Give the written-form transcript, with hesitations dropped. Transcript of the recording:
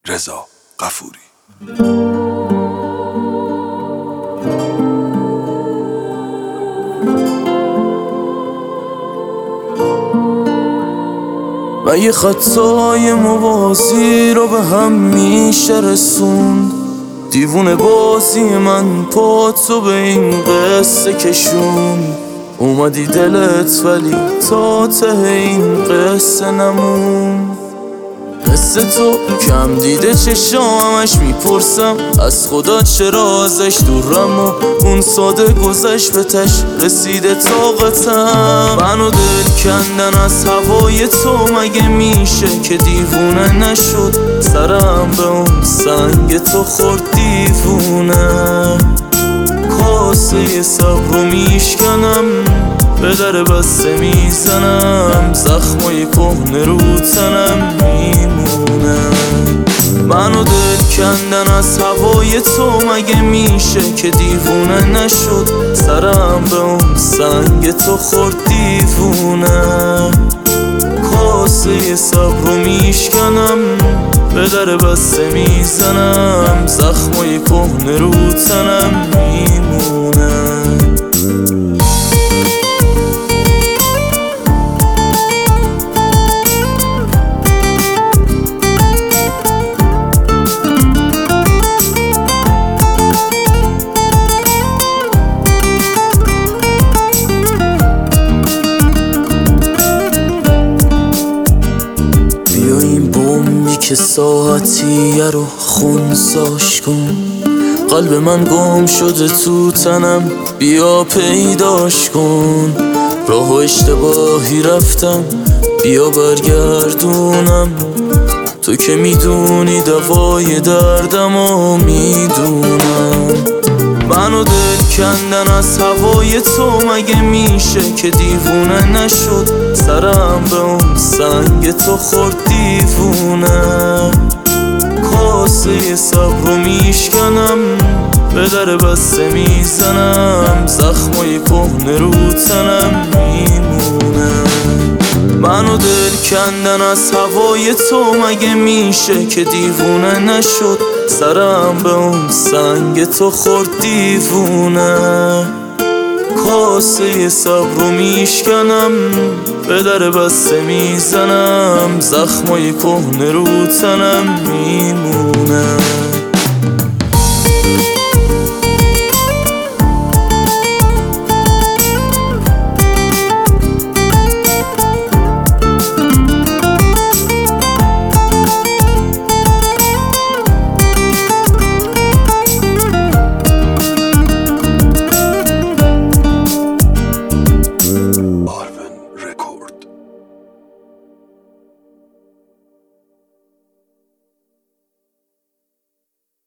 رضا غفوری. و یه خطای موازی رو به هم میشه رسوند. دیوونه بازی من پاتو به این قصه کشوند. اومدی دلت ولی تا ته این قصه نمون. قصه تو کم دیده چشامش میپرسم از خدا چرا ازش دورم و اون ساده گذشت به تش رسیده طاقتم. منو دل کندن از هوای تو مگه میشه که دیوونه نشد سرم به اون سنگ تو خورد دیوونه. کاسه صبر رو میشکنم به در بسته میزنم زخمای کهنه رو تنم میمونه. منو دل کندن از هوای تو مگه میشه که دیوونه نشد سرم به اون سنگ تو خورد دیوونه. کاسه صبر رو میشکنم به در بسته میزنم زخمای کهنه رو تنم میمونه. که ساعتیه رو خونساش کن. قلب من گم شده تو تنم بیا پیداش کن. راه و اشتباهی رفتم بیا برگردونم. تو که میدونی دوای دردم و میدونم. منو دل کندن از هوای تو مگه میشه که دیوونه نشد سرم به اون سنگ تو خورد دیوونه. کاسه صبر رو میشکنم به در بسته میزنم زخمای کهنه رو تنم میمونه. منو دل کندن از هوای تو مگه میشه که دیوونه نشد سرم به اون سنگ تو خورد دیوونه. کاسه صبر رو میشکنم به در بسته میزنم زخمای کهنه رو تنم میمونه.